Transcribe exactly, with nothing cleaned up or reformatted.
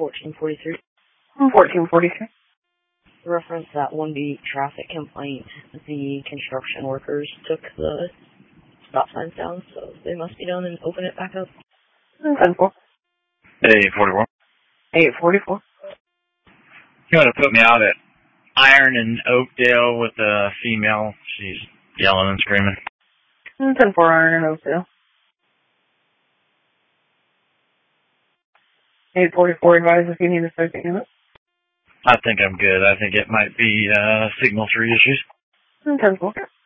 fourteen forty-three. fourteen forty-three. Reference that one B traffic complaint. The construction workers took the stop signs down, so they must be done and open it back up. ten four. eight forty-four. eight forty-four. You want to put me out at Iron and Oakdale with a female. She's yelling and screaming. ten four Iron and Oakdale. eight forty-four, advise if you need a second unit. I think I'm good. I think it might be uh, signal tree issues. ten four.